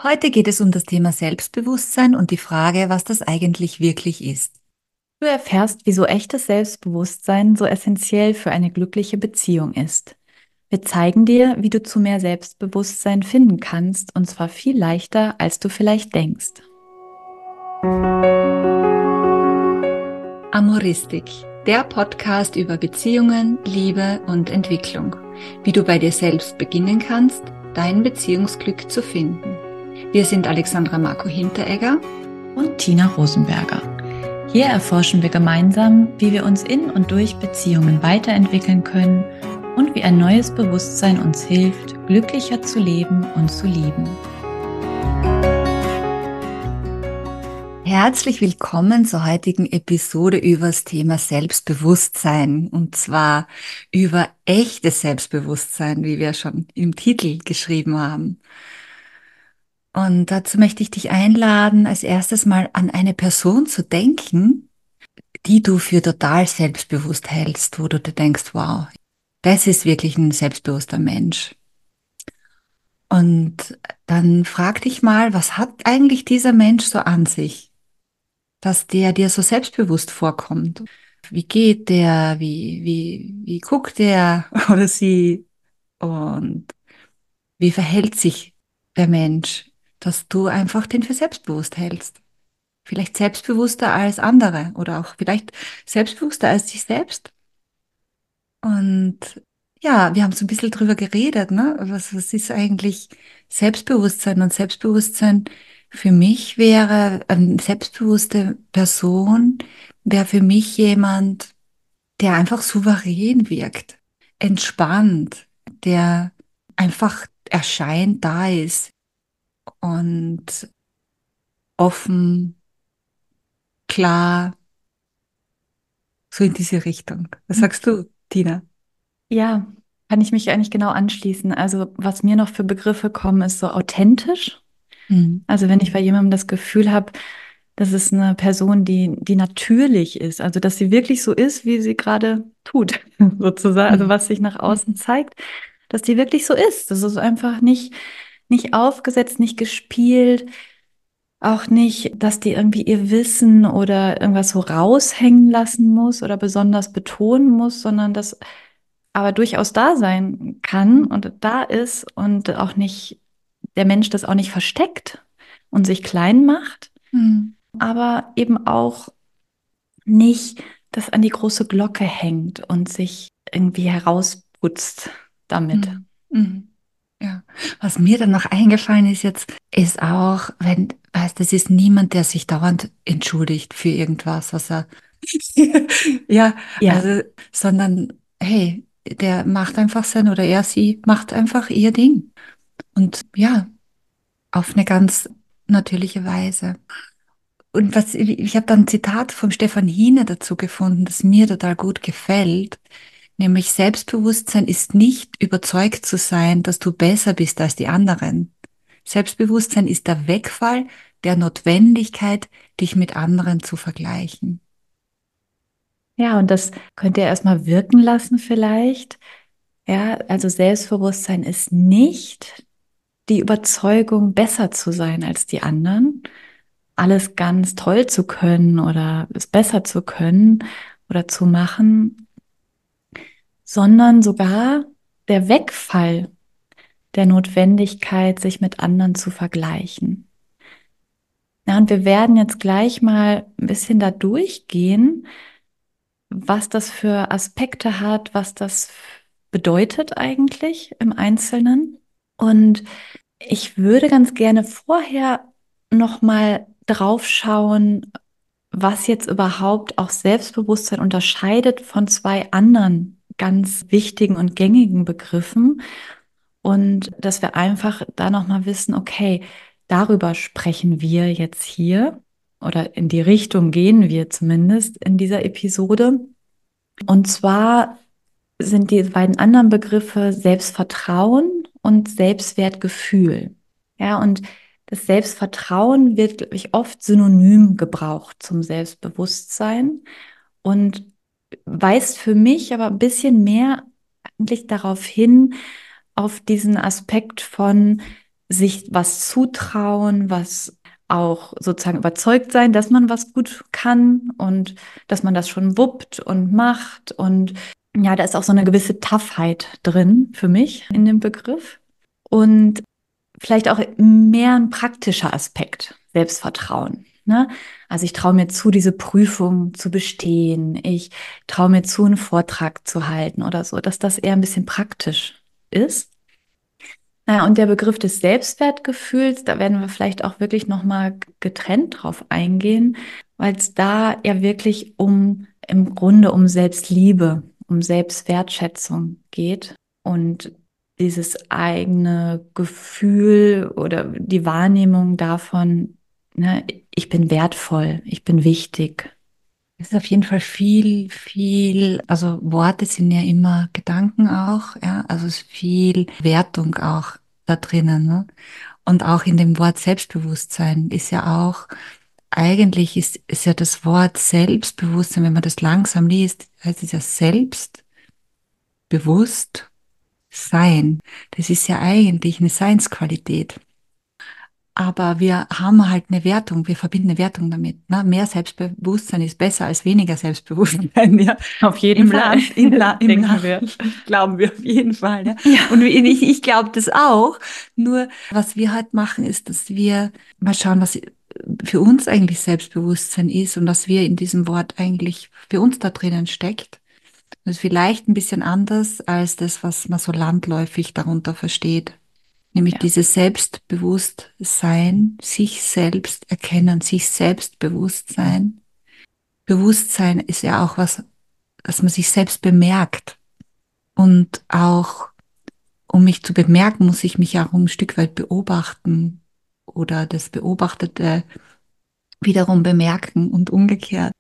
Heute geht es um das Thema Selbstbewusstsein und die Frage, was das eigentlich wirklich ist. Du erfährst, wieso echtes Selbstbewusstsein so essentiell für eine glückliche Beziehung ist. Wir zeigen dir, wie du zu mehr Selbstbewusstsein finden kannst, und zwar viel leichter, als du vielleicht denkst. Amoristik, der Podcast über Beziehungen, Liebe und Entwicklung. Wie du bei dir selbst beginnen kannst, dein Beziehungsglück zu finden. Wir sind Alexandra Marco Hinteregger Und Tina Rosenberger. Hier erforschen wir gemeinsam, wie wir uns in und durch Beziehungen weiterentwickeln können und wie ein neues Bewusstsein uns hilft, glücklicher zu leben und zu lieben. Herzlich willkommen zur heutigen Episode über das Thema Selbstbewusstsein, und zwar über echtes Selbstbewusstsein, wie wir schon im Titel geschrieben haben. Und dazu möchte ich dich einladen, als erstes mal an eine Person zu denken, die du für total selbstbewusst hältst, wo du dir denkst, wow, das ist wirklich ein selbstbewusster Mensch. Und dann frag dich mal, was hat eigentlich dieser Mensch so an sich, dass der dir so selbstbewusst vorkommt? Wie geht der? Wie guckt der oder sie? Und wie verhält sich der Mensch, dass du einfach den für selbstbewusst hältst? Vielleicht selbstbewusster als andere oder auch vielleicht selbstbewusster als dich selbst. Und ja, wir haben so ein bisschen drüber geredet, ne? Was ist eigentlich Selbstbewusstsein? Und Selbstbewusstsein für mich wäre, eine selbstbewusste Person wäre für mich jemand, der einfach souverän wirkt, entspannt, der einfach erscheint, da ist und offen, klar, so in diese Richtung. Was sagst du, Tina? Ja, kann ich mich eigentlich genau anschließen. Also, was mir noch für Begriffe kommen, ist so authentisch. Mhm. Also wenn ich bei jemandem das Gefühl habe, das ist eine Person, die natürlich ist, also dass sie wirklich so ist, wie sie gerade tut, sozusagen, also Mhm. was sich nach außen Mhm. zeigt, dass die wirklich so ist. Das ist einfach nicht aufgesetzt, nicht gespielt, auch nicht, dass die irgendwie ihr Wissen oder irgendwas so raushängen lassen muss oder besonders betonen muss, sondern das aber durchaus da sein kann und da ist und auch nicht, der Mensch das auch nicht versteckt und sich klein macht, Mhm. aber eben auch nicht das an die große Glocke hängt und sich irgendwie herausputzt damit. Mhm. Mhm. Ja. Was mir dann noch eingefallen ist jetzt, ist auch, wenn, weißt, das ist niemand, der sich dauernd entschuldigt für irgendwas, was er, ja, Ja, also, sondern, hey, der macht einfach sein oder er, sie macht einfach ihr Ding. Und ja, auf eine ganz natürliche Weise. Und was, ich habe dann ein Zitat vom Stefan Hine dazu gefunden, das mir total gut gefällt. Nämlich Selbstbewusstsein ist nicht überzeugt zu sein, dass du besser bist als die anderen. Selbstbewusstsein ist der Wegfall der Notwendigkeit, dich mit anderen zu vergleichen. ja, und das könnt ihr erstmal wirken lassen vielleicht. Ja, also Selbstbewusstsein ist nicht die Überzeugung, besser zu sein als die anderen, alles ganz toll zu können oder es besser zu können oder zu machen, sondern sogar der Wegfall der Notwendigkeit, sich mit anderen zu vergleichen. Ja, und wir werden jetzt gleich mal ein bisschen da durchgehen, was das für Aspekte hat, was das bedeutet eigentlich im Einzelnen. Und ich würde ganz gerne vorher noch mal drauf schauen, was jetzt überhaupt auch Selbstbewusstsein unterscheidet von zwei anderen ganz wichtigen und gängigen Begriffen. Und dass wir einfach da nochmal wissen, okay, darüber sprechen wir jetzt hier oder in die Richtung gehen wir zumindest in dieser Episode. Und zwar sind die beiden anderen Begriffe Selbstvertrauen und Selbstwertgefühl. Ja, und das Selbstvertrauen wird, glaube ich, oft synonym gebraucht zum Selbstbewusstsein und weist für mich aber ein bisschen mehr eigentlich darauf hin, auf diesen Aspekt von sich was zutrauen, was auch sozusagen überzeugt sein, dass man was gut kann und dass man das schon wuppt und macht. Und ja, da ist auch so eine gewisse Toughheit drin für mich in dem Begriff. Und vielleicht auch mehr ein praktischer Aspekt, Selbstvertrauen. Ne? Also ich traue mir zu, diese Prüfung zu bestehen. Ich traue mir zu, einen Vortrag zu halten oder so, dass das eher ein bisschen praktisch ist. Naja, und der Begriff des Selbstwertgefühls, da werden wir vielleicht auch wirklich nochmal getrennt drauf eingehen, weil es da ja wirklich im Grunde um Selbstliebe, um Selbstwertschätzung geht und dieses eigene Gefühl oder die Wahrnehmung davon, ne, ich bin wertvoll, ich bin wichtig. Es ist auf jeden Fall also Worte sind ja immer Gedanken auch, ja, also es ist viel Wertung auch da drinnen, ne? Und auch in dem Wort Selbstbewusstsein ist ja auch, eigentlich ist ja das Wort Selbstbewusstsein, wenn man das langsam liest, heißt es ja selbstbewusst sein. Das ist ja eigentlich eine Seinsqualität. Aber wir haben halt eine Wertung, wir verbinden eine Wertung damit. Ne? Mehr Selbstbewusstsein ist besser als weniger Selbstbewusstsein. Ja? Auf jeden Fall, Im denken Land wir. glauben wir auf jeden Fall. Ja? Ja. Und ich glaube das auch. Nur was wir halt machen, ist, dass wir mal schauen, was für uns eigentlich Selbstbewusstsein ist und was wir in diesem Wort eigentlich für uns da drinnen steckt. Das ist vielleicht ein bisschen anders als das, was man so landläufig darunter versteht. Nämlich Ja, dieses Selbstbewusstsein, sich selbst erkennen, sich selbst bewusst sein. Bewusstsein ist ja auch was, dass man sich selbst bemerkt. Und auch, um mich zu bemerken, muss ich mich auch ein Stück weit beobachten oder das Beobachtete wiederum bemerken und umgekehrt.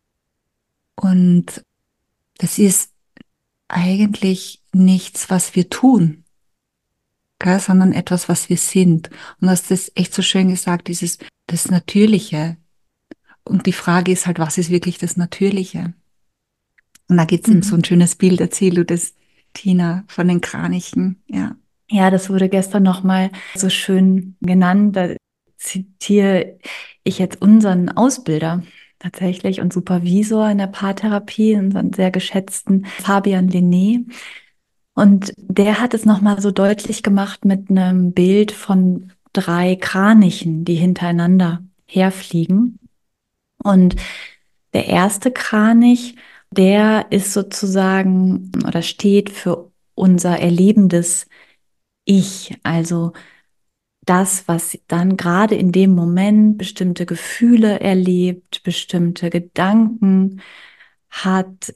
Und das ist eigentlich nichts, was wir tun, gell, sondern etwas, was wir sind. Und du hast das echt so schön gesagt, das Natürliche. Und die Frage ist halt, was ist wirklich das Natürliche? Und da gibt's eben so mhm. ein schönes Bild, erzähl du das, Tina, von den Kranichen, ja. Ja, das wurde gestern nochmal so schön genannt. Da zitiere ich jetzt unseren Ausbilder tatsächlich und Supervisor in der Paartherapie, unseren sehr geschätzten Fabian Lené. Und der hat es nochmal so deutlich gemacht mit einem Bild von drei Kranichen, die hintereinander herfliegen. Und der erste Kranich, der ist sozusagen oder steht für unser erlebendes Ich, also das, was dann gerade in dem Moment bestimmte Gefühle erlebt, bestimmte Gedanken hat,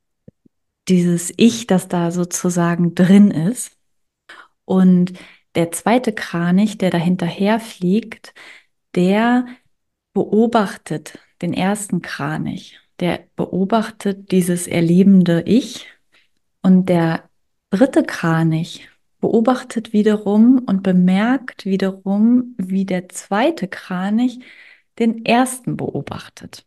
dieses Ich, das da sozusagen drin ist. Und der zweite Kranich, der da hinterher fliegt, der beobachtet den ersten Kranich. Der beobachtet dieses erlebende Ich. Und der dritte Kranich beobachtet wiederum und bemerkt wiederum, wie der zweite Kranich den ersten beobachtet.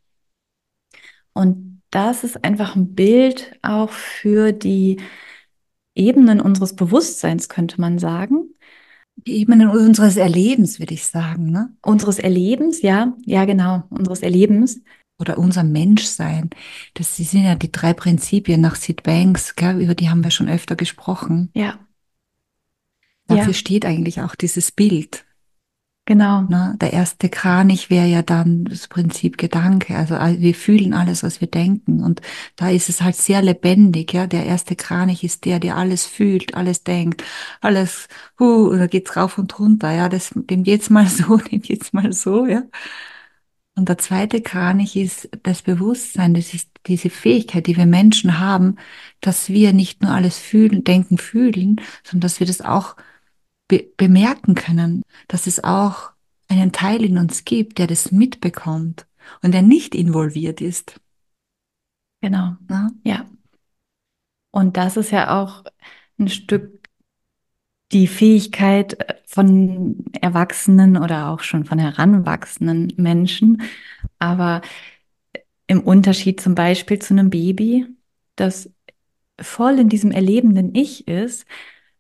Und das ist einfach ein Bild auch für die Ebenen unseres Bewusstseins, könnte man sagen. Die Ebenen unseres Erlebens, würde ich sagen, ne? Unseres Erlebens, ja, ja, genau, unseres Erlebens. Oder unser Menschsein. Das sind ja die drei Prinzipien nach Sid Banks, gell? Über die haben wir schon öfter gesprochen. Ja, Dafür ja, steht eigentlich auch dieses Bild. genau, Ne? Der erste Kranich wäre ja dann das Prinzip Gedanke. Also wir fühlen alles, was wir denken. Und da ist es halt sehr lebendig. Ja? Der erste Kranich ist der, der alles fühlt, alles denkt, alles, und da geht's rauf und runter. Ja? Dem geht's mal so, dem geht's mal so. Ja? Und der zweite Kranich ist das Bewusstsein. Das ist diese Fähigkeit, die wir Menschen haben, dass wir nicht nur alles fühlen, denken, fühlen, sondern dass wir das auch bemerken können, dass es auch einen Teil in uns gibt, der das mitbekommt und der nicht involviert ist. genau, Ne? ja. Und das ist ja auch ein Stück die Fähigkeit von Erwachsenen oder auch schon von heranwachsenden Menschen, aber im Unterschied zum Beispiel zu einem Baby, das voll in diesem erlebenden Ich ist,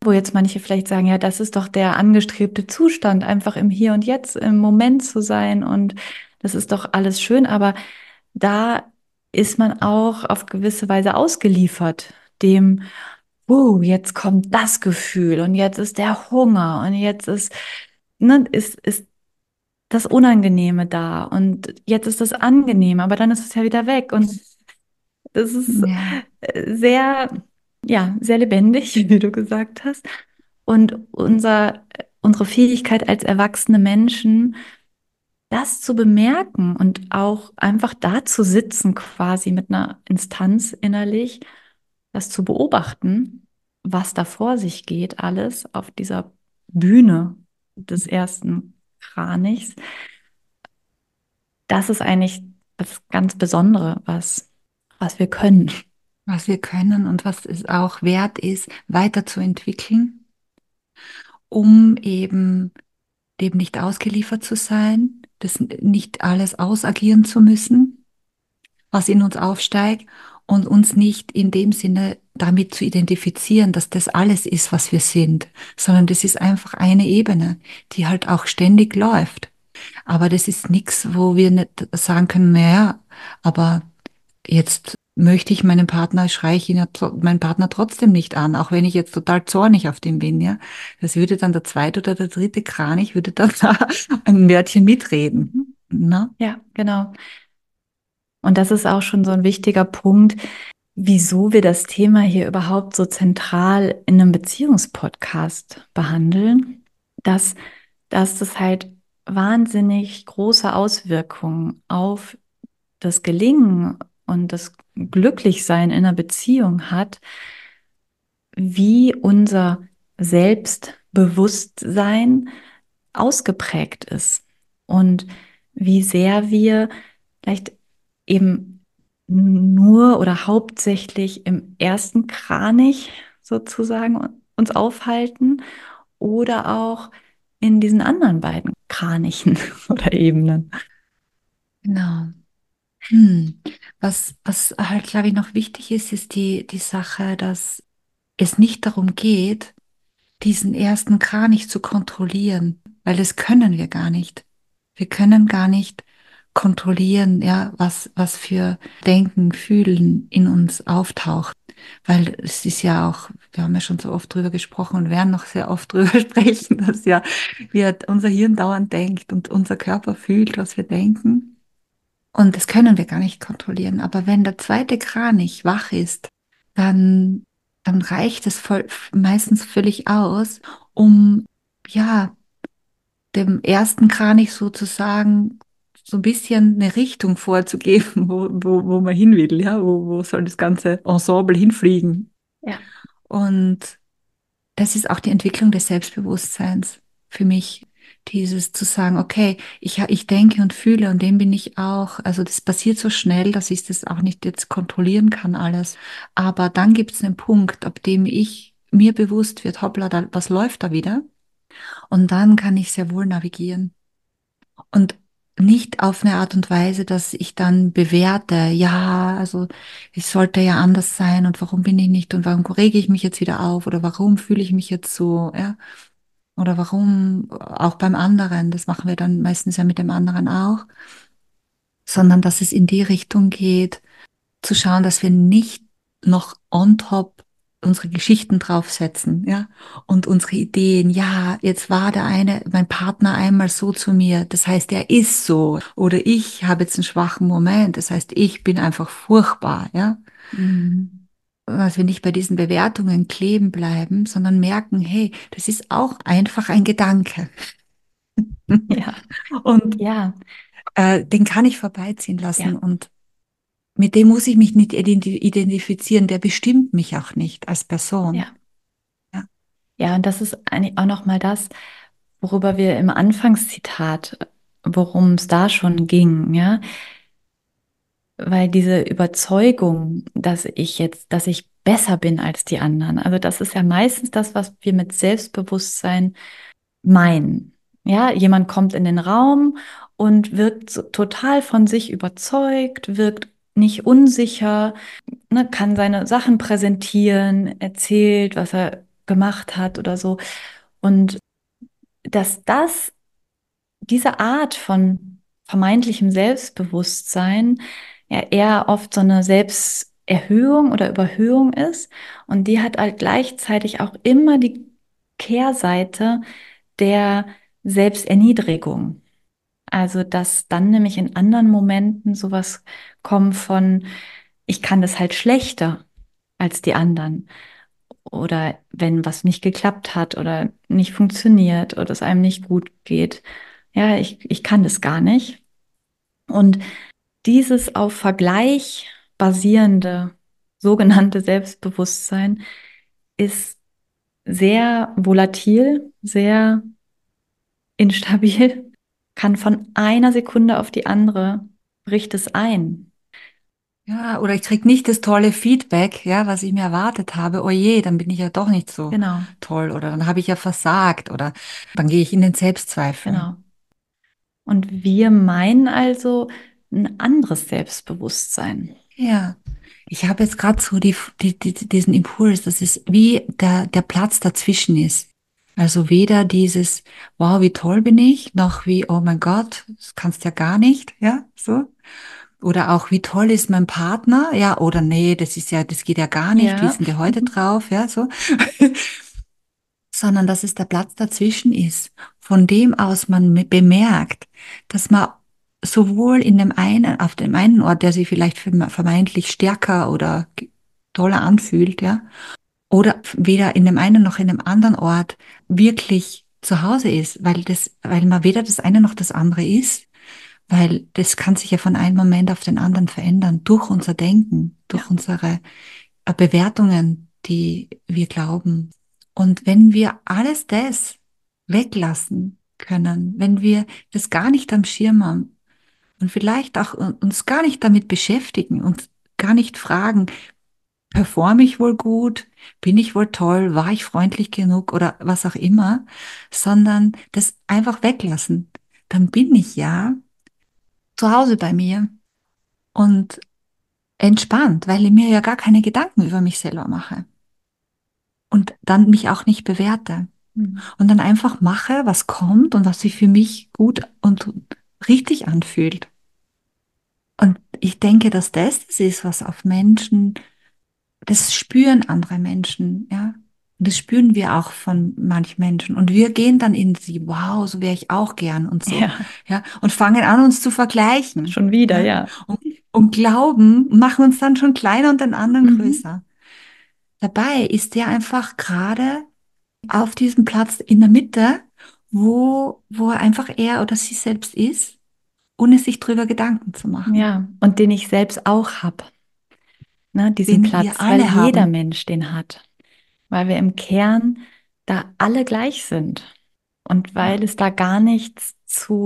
wo jetzt manche vielleicht sagen, ja, das ist doch der angestrebte Zustand, einfach im Hier und Jetzt, im Moment zu sein und das ist doch alles schön, aber da ist man auch auf gewisse Weise ausgeliefert dem, jetzt kommt das Gefühl und jetzt ist der Hunger und jetzt ist, ne, ist das Unangenehme da und jetzt ist das Angenehme, aber dann ist es ja wieder weg und das ist Ja, sehr, ja, sehr lebendig, wie du gesagt hast. Und unsere Fähigkeit als erwachsene Menschen, das zu bemerken und auch einfach da zu sitzen, quasi mit einer Instanz innerlich, das zu beobachten, was da vor sich geht, alles auf dieser Bühne des ersten Kranichs, das ist eigentlich das ganz Besondere, was wir können. was wir können und was es auch wert ist, weiterzuentwickeln, um eben dem nicht ausgeliefert zu sein, das nicht alles ausagieren zu müssen, was in uns aufsteigt und uns nicht in dem Sinne damit zu identifizieren, dass das alles ist, was wir sind, sondern das ist einfach eine Ebene, die halt auch ständig läuft. Aber das ist nichts, wo wir nicht sagen können, naja, aber jetzt möchte ich meinen Partner, schreie ich ihn ja, meinen Partner trotzdem nicht an, auch wenn ich jetzt total zornig auf den bin, ja. Das würde dann der zweite oder der dritte Kranich, würde dann da ein Wörtchen mitreden. Mhm. Na? Ja, genau. Und das ist auch schon so ein wichtiger Punkt, wieso wir das Thema hier überhaupt so zentral in einem Beziehungspodcast behandeln, dass, dass das halt wahnsinnig große Auswirkungen auf das Gelingen und das Glücklichsein in einer Beziehung hat, wie unser Selbstbewusstsein ausgeprägt ist und wie sehr wir vielleicht eben nur oder hauptsächlich im ersten Kranich sozusagen uns aufhalten oder auch in diesen anderen beiden Kranichen oder Ebenen. Genau. Hm. Was halt, glaube ich, noch wichtig ist, ist die Sache, dass es nicht darum geht, diesen ersten Kranich zu kontrollieren, weil das können wir gar nicht. Wir können gar nicht kontrollieren, ja, was für Denken, Fühlen in uns auftaucht. Weil es ist ja auch, wir haben ja schon so oft drüber gesprochen und werden noch sehr oft drüber sprechen, dass ja unser Hirn dauernd denkt und unser Körper fühlt, was wir denken. Und das können wir gar nicht kontrollieren. Aber wenn der zweite Kranich wach ist, dann, dann reicht es meistens völlig aus, um ja dem ersten Kranich sozusagen so ein bisschen eine Richtung vorzugeben, wo man hin will, ja, wo soll das ganze Ensemble hinfliegen. Ja, Und das ist auch die Entwicklung des Selbstbewusstseins für mich. Dieses zu sagen, okay, ich denke und fühle und dem bin ich auch. Also das passiert so schnell, dass ich das auch nicht jetzt kontrollieren kann alles. Aber dann gibt es einen Punkt, ab dem ich mir bewusst wird, hoppla, was läuft da wieder? Und dann kann ich sehr wohl navigieren. Und nicht auf eine Art und Weise, dass ich dann bewerte, ja, also es sollte ja anders sein und warum bin ich nicht und warum rege ich mich jetzt wieder auf oder warum fühle ich mich jetzt so, ja, oder warum auch beim anderen, das machen wir dann meistens ja mit dem anderen auch, sondern dass es in die Richtung geht, zu schauen, dass wir nicht noch on top unsere Geschichten draufsetzen, ja, und unsere Ideen. Ja, jetzt war mein Partner einmal so zu mir, das heißt, er ist so. Oder ich habe jetzt einen schwachen Moment, das heißt, ich bin einfach furchtbar, ja. mhm. Dass wir nicht bei diesen Bewertungen kleben bleiben, sondern merken, hey, das ist auch einfach ein Gedanke. Ja, Und ja, den kann ich vorbeiziehen lassen ja, und mit dem muss ich mich nicht identifizieren, der bestimmt mich auch nicht als Person. ja. Ja, Ja, und das ist eigentlich auch noch mal das, worüber wir im Anfangszitat, worum es da schon ging, ja, weil diese Überzeugung, dass ich besser bin als die anderen, also das ist ja meistens das, was wir mit Selbstbewusstsein meinen. Ja, jemand kommt in den Raum und wirkt so total von sich überzeugt, wirkt nicht unsicher, ne, kann seine Sachen präsentieren, erzählt, was er gemacht hat oder so. Und dass diese Art von vermeintlichem Selbstbewusstsein ja eher oft so eine Selbsterhöhung oder Überhöhung ist. Und die hat halt gleichzeitig auch immer die Kehrseite der Selbsterniedrigung. Also, dass dann nämlich in anderen Momenten sowas kommt von, ich kann das halt schlechter als die anderen. Oder wenn was nicht geklappt hat oder nicht funktioniert oder es einem nicht gut geht. Ja, ich kann das gar nicht. Und dieses auf Vergleich basierende sogenannte Selbstbewusstsein ist sehr volatil, sehr instabil, kann von einer Sekunde auf die andere bricht es ein. Ja, oder ich krieg nicht das tolle Feedback, ja, was ich mir erwartet habe. Oh je, dann bin ich ja doch nicht so Genau, toll oder dann habe ich ja versagt oder dann gehe ich in den Selbstzweifel. genau. Und wir meinen also ein anderes Selbstbewusstsein. Ja, ich habe jetzt gerade so diesen Impuls, dass es wie der Platz dazwischen ist. Also weder dieses, wow, wie toll bin ich, noch wie, oh mein Gott, das kannst ja gar nicht, ja, so. Oder auch, wie toll ist mein Partner, ja, oder nee, das ist ja, das geht ja gar nicht, wie Ja, ist denn der heute drauf, ja, so. Sondern dass es der Platz dazwischen ist, von dem aus man bemerkt, dass man sowohl in dem einen, auf dem einen Ort, der sich vielleicht vermeintlich stärker oder toller anfühlt, ja, oder weder in dem einen noch in dem anderen Ort wirklich zu Hause ist, weil man weder das eine noch das andere ist, weil das kann sich ja von einem Moment auf den anderen verändern, durch unser Denken, durch ja, unsere Bewertungen, die wir glauben. Und wenn wir alles das weglassen können, wenn wir das gar nicht am Schirm haben und vielleicht auch uns gar nicht damit beschäftigen und gar nicht fragen, performe ich wohl gut, bin ich wohl toll, war ich freundlich genug oder was auch immer, sondern das einfach weglassen, dann bin ich ja zu Hause bei mir und entspannt, weil ich mir ja gar keine Gedanken über mich selber mache. Und dann mich auch nicht bewerte hm, und dann einfach mache, was kommt und was sich für mich gut und richtig anfühlt. Und ich denke, dass das ist, was auf Menschen, das spüren andere Menschen, ja. Und das spüren wir auch von manchen Menschen. Und wir gehen dann in sie, wow, so wäre ich auch gern und so, ja, ja, und fangen an, uns zu vergleichen, schon wieder, ja, ja. und glauben, machen uns dann schon kleiner und den anderen Mhm. größer. Dabei ist der einfach gerade auf diesem Platz in der Mitte, wo einfach er oder sie selbst ist, ohne sich drüber Gedanken zu machen, Ja, und den ich selbst auch habe, ne, diesen den wir Platz, weil alle jeder haben. Mensch den hat, weil wir im Kern da alle gleich sind und Ja. weil es da gar nichts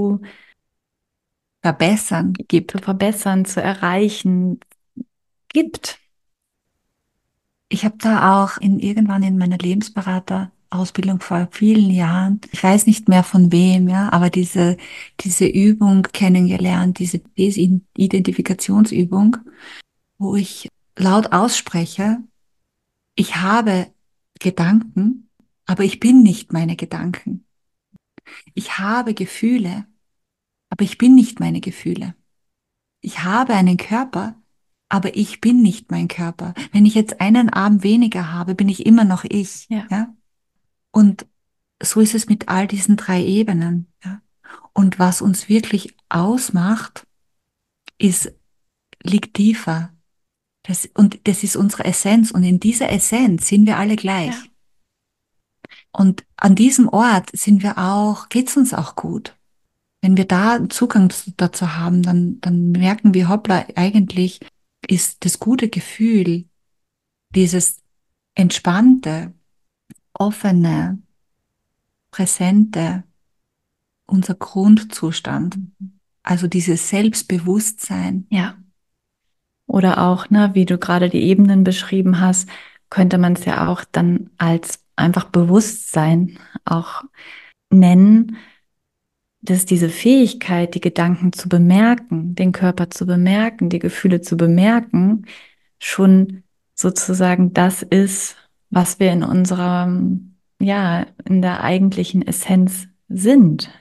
Verbessern zu gibt. verbessern, zu erreichen gibt. Ich habe da auch irgendwann in meiner Lebensberaterausbildung vor vielen Jahren, ich weiß nicht mehr von wem, ja, aber diese Übung kennengelernt, diese Desidentifikationsübung, wo ich laut ausspreche, ich habe Gedanken, aber ich bin nicht meine Gedanken. Ich habe Gefühle, aber ich bin nicht meine Gefühle. Ich habe einen Körper, aber ich bin nicht mein Körper. Wenn ich jetzt einen Arm weniger habe, bin ich immer noch ich, Ja, ja? Und so ist es mit all diesen drei Ebenen, ja? Und was uns wirklich ausmacht, ist, liegt tiefer. Und das ist unsere Essenz. Und in dieser Essenz sind wir alle ja, gleich. Und an diesem Ort sind wir auch, geht's uns auch gut. Wenn wir da Zugang dazu haben, dann merken wir, hoppla, eigentlich ist das gute Gefühl, dieses entspannte, offene, präsente, unser Grundzustand. Also dieses Selbstbewusstsein. ja. Oder auch, ne, wie du gerade die Ebenen beschrieben hast, könnte man es ja auch dann als einfach Bewusstsein auch nennen, dass diese Fähigkeit, die Gedanken zu bemerken, den Körper zu bemerken, die Gefühle zu bemerken, schon sozusagen das ist, was wir in unserer, ja, in der eigentlichen Essenz sind.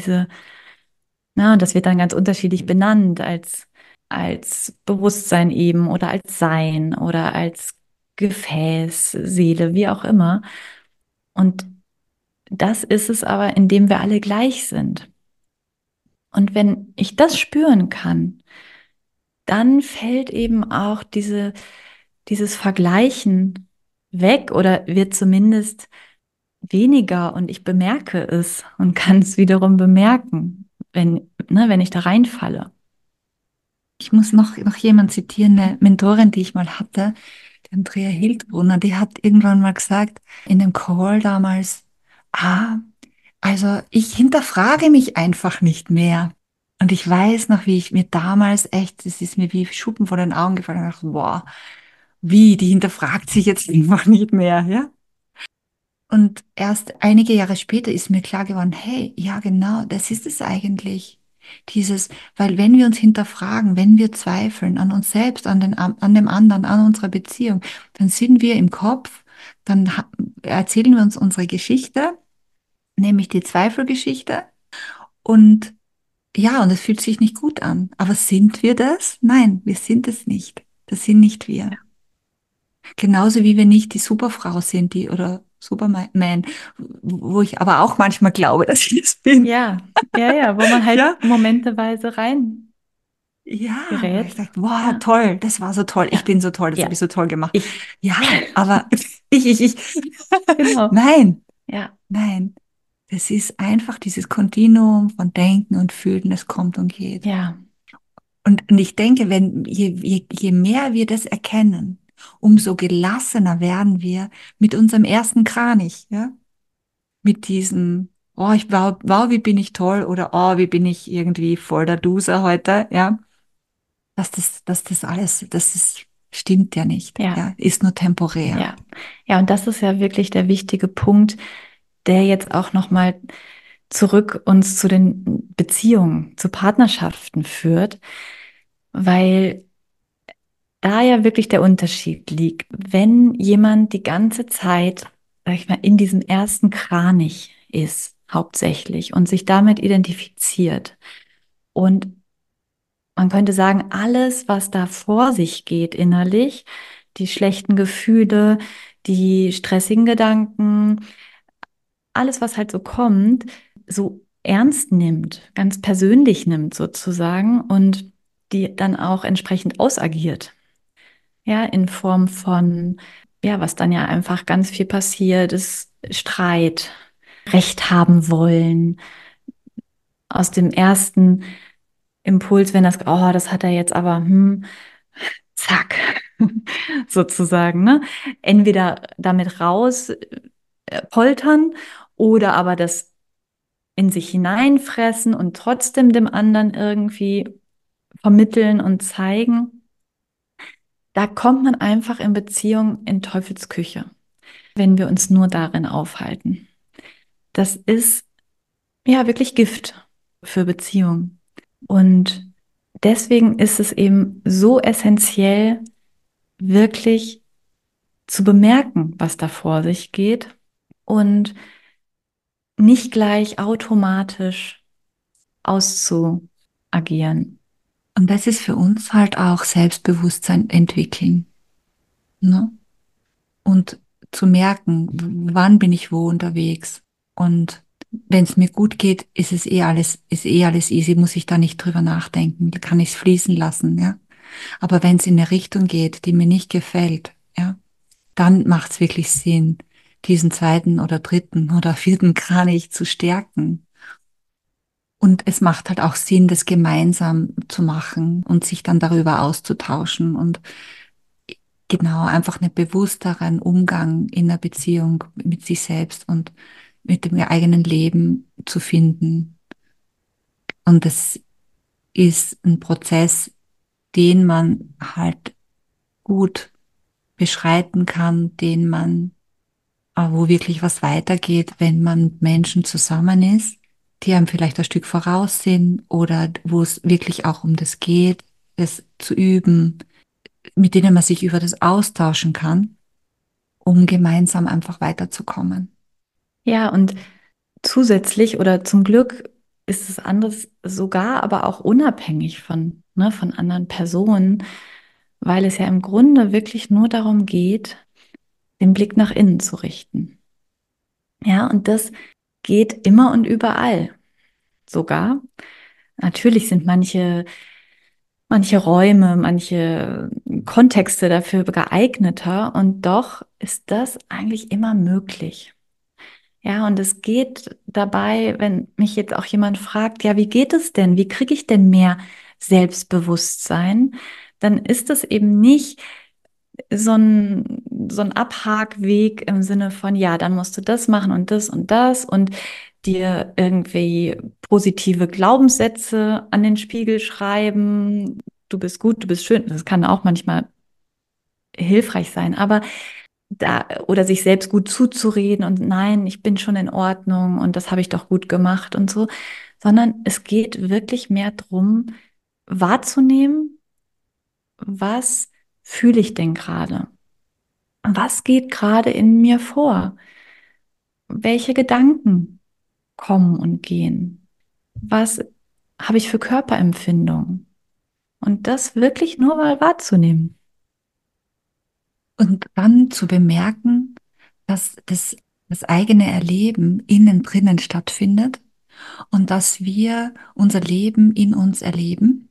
Und das wird dann ganz unterschiedlich benannt als Bewusstsein eben oder als Sein oder als Gefäß, Seele, wie auch immer. Und das ist es aber, in dem wir alle gleich sind. Und wenn ich das spüren kann, dann fällt eben auch dieses Vergleichen weg oder wird zumindest weniger und ich bemerke es und kann es wiederum bemerken, wenn ich da reinfalle. Ich muss noch jemand zitieren, eine Mentorin, die ich mal hatte, die Andrea Hildbrunner, die hat irgendwann mal gesagt, in dem Call damals, ah, also ich hinterfrage mich einfach nicht mehr. Und ich weiß noch, wie ich mir damals echt, es ist mir wie Schuppen vor den Augen gefallen, und ich dachte, wow, wie, die hinterfragt sich jetzt einfach nicht mehr, ja? Und erst einige Jahre später ist mir klar geworden, hey, ja genau, das ist es eigentlich. Dieses, weil wenn wir uns hinterfragen, wenn wir zweifeln an uns selbst, an dem anderen, an unserer Beziehung, dann sind wir im Kopf, erzählen wir uns unsere Geschichte, nämlich die Zweifelgeschichte. Und ja, und es fühlt sich nicht gut an. Aber sind wir das? Nein, wir sind es nicht. Das sind nicht wir. Genauso wie wir nicht die Superfrau sind, die oder Superman, wo ich aber auch manchmal glaube, dass ich es bin. Ja, ja, wo man halt Ja, momenteweise rein ja, weil ich gerät. sage, wow, Ja, toll, das war so toll, ich ja, bin so toll, das habe ja. ich so toll gemacht. Ich, Ja, aber ich. genau. Nein, Ja, nein, das ist einfach dieses Kontinuum von Denken und Fühlen, das kommt und geht. ja, Und ich denke, je mehr wir das erkennen, umso gelassener werden wir mit unserem ersten Kranich, ja? Mit diesem, oh, wow, wie bin ich toll oder oh, wie bin ich irgendwie voll der Duser heute, ja? Dass das alles, stimmt ja nicht, ja, ja? Ist nur temporär. ja. Ja, und das ist ja wirklich der wichtige Punkt, der jetzt auch nochmal zurück uns zu den Beziehungen, zu Partnerschaften führt, weil da ja wirklich der Unterschied liegt. Wenn jemand die ganze Zeit, sag ich mal, in diesem ersten Kranich ist, hauptsächlich, und sich damit identifiziert und man könnte sagen, alles, was da vor sich geht innerlich, die schlechten Gefühle, die stressigen Gedanken, alles, was halt so kommt, so ernst nimmt, ganz persönlich nimmt sozusagen und die dann auch entsprechend ausagiert. Ja, in Form von, ja, was dann ja einfach ganz viel passiert, ist Streit, Recht haben wollen, aus dem ersten Impuls, wenn das hat er jetzt aber, zack, sozusagen, ne? Entweder damit raus poltern oder aber das in sich hineinfressen und trotzdem dem anderen irgendwie vermitteln und zeigen. Da kommt man einfach in Beziehung in Teufelsküche, wenn wir uns nur darin aufhalten. Das ist ja wirklich Gift für Beziehungen. Und deswegen ist es eben so essentiell, wirklich zu bemerken, was da vor sich geht und nicht gleich automatisch auszuagieren. Und das ist für uns halt auch Selbstbewusstsein entwickeln, ne? Und zu merken, wann bin ich wo unterwegs. Und wenn es mir gut geht, ist eh alles easy, muss ich da nicht drüber nachdenken, da kann ich es fließen lassen, ja. Aber wenn es in eine Richtung geht, die mir nicht gefällt, ja, dann macht es wirklich Sinn, diesen zweiten oder dritten oder vierten Kranich zu stärken. Und es macht halt auch Sinn, das gemeinsam zu machen und sich dann darüber auszutauschen und genau einfach einen bewussteren Umgang in der Beziehung mit sich selbst und mit dem eigenen Leben zu finden. Und das ist ein Prozess, den man halt gut beschreiten kann, wo wirklich was weitergeht, wenn man mit Menschen zusammen ist, die einem vielleicht ein Stück voraus sind oder wo es wirklich auch um das geht, das zu üben, mit denen man sich über das austauschen kann um gemeinsam einfach weiterzukommen. Ja, und zusätzlich oder zum Glück ist es anderes sogar, aber auch unabhängig von anderen Personen, weil es ja im Grunde wirklich nur darum geht, den Blick nach innen zu richten. Ja, und das geht immer und überall. Sogar. Natürlich sind manche Räume, manche Kontexte dafür geeigneter und doch ist das eigentlich immer möglich. Ja, und es geht dabei, wenn mich jetzt auch jemand fragt, ja, wie geht es denn? Wie kriege ich denn mehr Selbstbewusstsein? Dann ist es eben nicht so ein Abhakweg im Sinne von, ja, dann musst du das machen und das und dir irgendwie positive Glaubenssätze an den Spiegel schreiben. Du bist gut, du bist schön. Das kann auch manchmal hilfreich sein, aber da oder sich selbst gut zuzureden und nein, ich bin schon in Ordnung und das habe ich doch gut gemacht und so, sondern es geht wirklich mehr darum, wahrzunehmen, was fühle ich denn gerade? Was geht gerade in mir vor? Welche Gedanken kommen und gehen? Was habe ich für Körperempfindungen? Und das wirklich nur mal wahrzunehmen. Und dann zu bemerken, dass das eigene Erleben innen drinnen stattfindet und dass wir unser Leben in uns erleben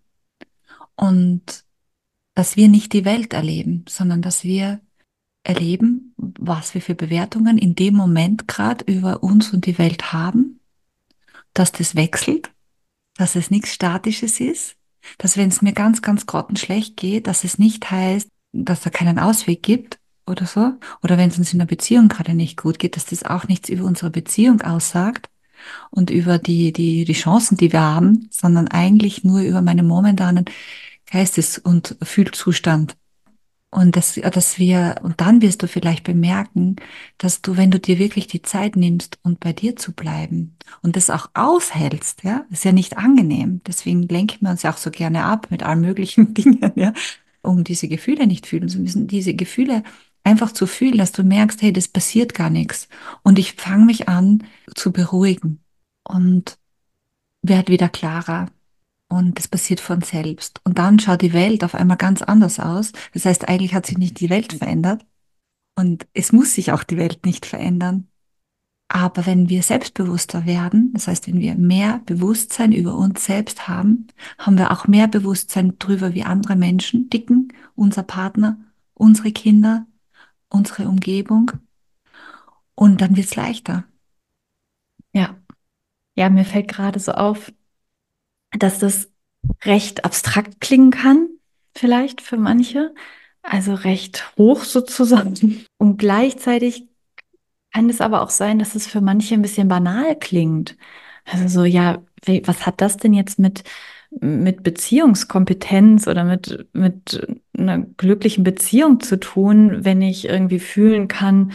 und dass wir nicht die Welt erleben, sondern dass wir erleben, was wir für Bewertungen in dem Moment gerade über uns und die Welt haben, dass das wechselt, dass es nichts Statisches ist, dass wenn es mir ganz, ganz grottenschlecht geht, dass es nicht heißt, dass da keinen Ausweg gibt oder so, oder wenn es uns in der Beziehung gerade nicht gut geht, dass das auch nichts über unsere Beziehung aussagt und über die Chancen, die wir haben, sondern eigentlich nur über meinen momentanen Geistes- und Fühlzustand. Und und dann wirst du vielleicht bemerken, dass du, wenn du dir wirklich die Zeit nimmst und bei dir zu bleiben und das auch aushältst, ja, ist ja nicht angenehm. Deswegen lenken wir uns ja auch so gerne ab mit allen möglichen Dingen, ja, um diese Gefühle nicht fühlen zu müssen. Diese Gefühle einfach zu fühlen, dass du merkst, hey, das passiert gar nichts. Und ich fange mich an zu beruhigen und werde wieder klarer. Und das passiert von selbst. Und dann schaut die Welt auf einmal ganz anders aus. Das heißt, eigentlich hat sich nicht die Welt verändert. Und es muss sich auch die Welt nicht verändern. Aber wenn wir selbstbewusster werden, das heißt, wenn wir mehr Bewusstsein über uns selbst haben, haben wir auch mehr Bewusstsein darüber, wie andere Menschen ticken, unser Partner, unsere Kinder, unsere Umgebung. Und dann wird es leichter. Ja, ja, mir fällt gerade so auf, dass das recht abstrakt klingen kann, vielleicht für manche, also recht hoch sozusagen. Und gleichzeitig kann es aber auch sein, dass es für manche ein bisschen banal klingt. Also so, ja, was hat das denn jetzt mit Beziehungskompetenz oder mit einer glücklichen Beziehung zu tun, wenn ich irgendwie fühlen kann,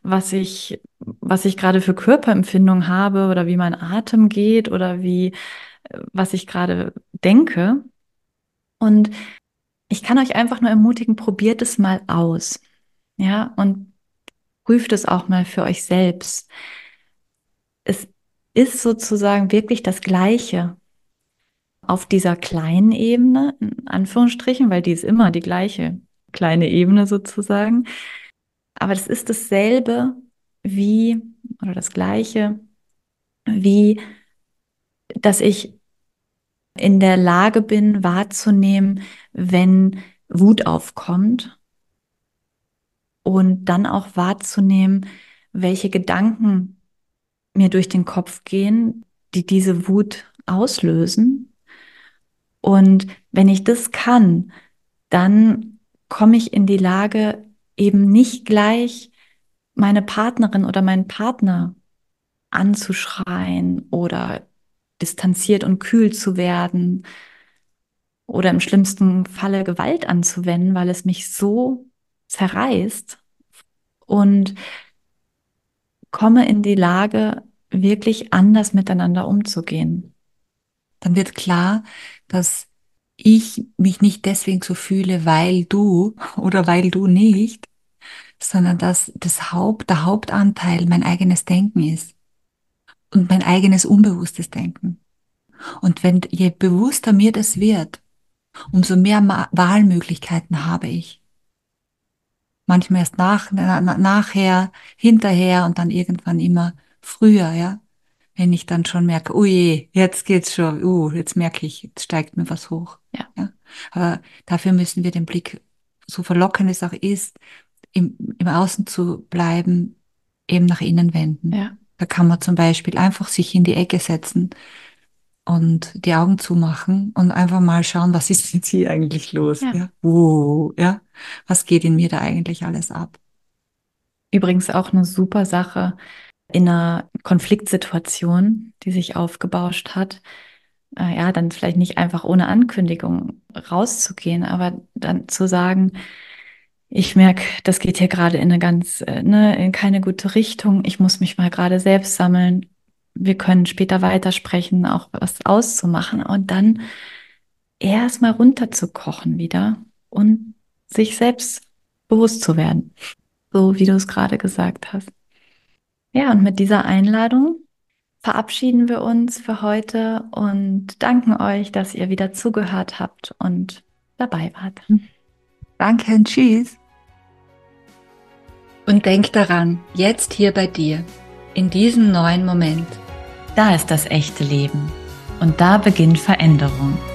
was ich gerade für Körperempfindung habe oder wie mein Atem geht oder was ich gerade denke. Und ich kann euch einfach nur ermutigen, probiert es mal aus. Ja, und prüft es auch mal für euch selbst. Es ist sozusagen wirklich das Gleiche auf dieser kleinen Ebene, in Anführungsstrichen, weil die ist immer die gleiche kleine Ebene sozusagen. Aber es ist dasselbe wie, oder das Gleiche, wie, dass ich in der Lage bin, wahrzunehmen, wenn Wut aufkommt und dann auch wahrzunehmen, welche Gedanken mir durch den Kopf gehen, die diese Wut auslösen. Und wenn ich das kann, dann komme ich in die Lage, eben nicht gleich meine Partnerin oder meinen Partner anzuschreien oder distanziert und kühl zu werden oder im schlimmsten Falle Gewalt anzuwenden, weil es mich so zerreißt und komme in die Lage, wirklich anders miteinander umzugehen. Dann wird klar, dass ich mich nicht deswegen so fühle, weil du oder weil du nicht, sondern dass der Hauptanteil mein eigenes Denken ist und mein eigenes unbewusstes Denken. Und je bewusster mir das wird, umso mehr Wahlmöglichkeiten habe ich. Manchmal erst nachher, hinterher und dann irgendwann immer früher, ja. Wenn ich dann schon merke, oh je, jetzt geht's schon, jetzt merke ich, jetzt steigt mir was hoch. Ja, Ja. Aber dafür müssen wir den Blick, so verlockend es auch ist, im Außen zu bleiben, eben nach innen wenden. ja, Da kann man zum Beispiel einfach sich in die Ecke setzen und die Augen zumachen und einfach mal schauen, was ist jetzt hier eigentlich los? ja. Ja, ja, was geht in mir da eigentlich alles ab? Übrigens auch eine super Sache in einer Konfliktsituation, die sich aufgebauscht hat. Ja, dann vielleicht nicht einfach ohne Ankündigung rauszugehen, aber dann zu sagen, ich merke, das geht hier gerade in eine in keine gute Richtung. Ich muss mich mal gerade selbst sammeln. Wir können später weitersprechen, auch was auszumachen und dann erst mal runterzukochen wieder und sich selbst bewusst zu werden, so wie du es gerade gesagt hast. Ja, und mit dieser Einladung verabschieden wir uns für heute und danken euch, dass ihr wieder zugehört habt und dabei wart. Danke und tschüss. Und denk daran, jetzt hier bei dir, in diesem neuen Moment. Da ist das echte Leben und da beginnt Veränderung.